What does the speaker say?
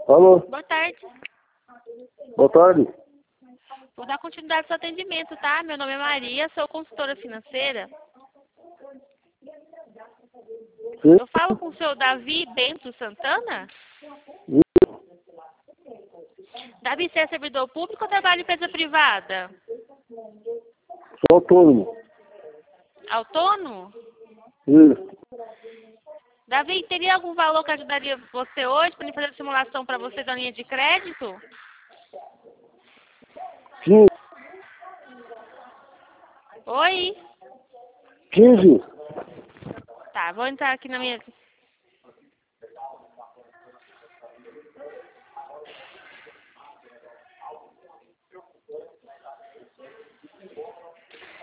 Alô, Boa tarde. boa tarde. Vou dar continuidade ao seu atendimento, tá? Meu nome é Maria, sou consultora financeira. Sim, Eu falo com o seu Davi Bento Santana? Davi, você é servidor público ou trabalha em empresa privada? sou autônomo. Autônomo? Isso. Davi, teria algum valor que ajudaria você hoje para fazer a simulação para você da linha de crédito? Sim, Oi? 15. Tá, vou entrar aqui na minha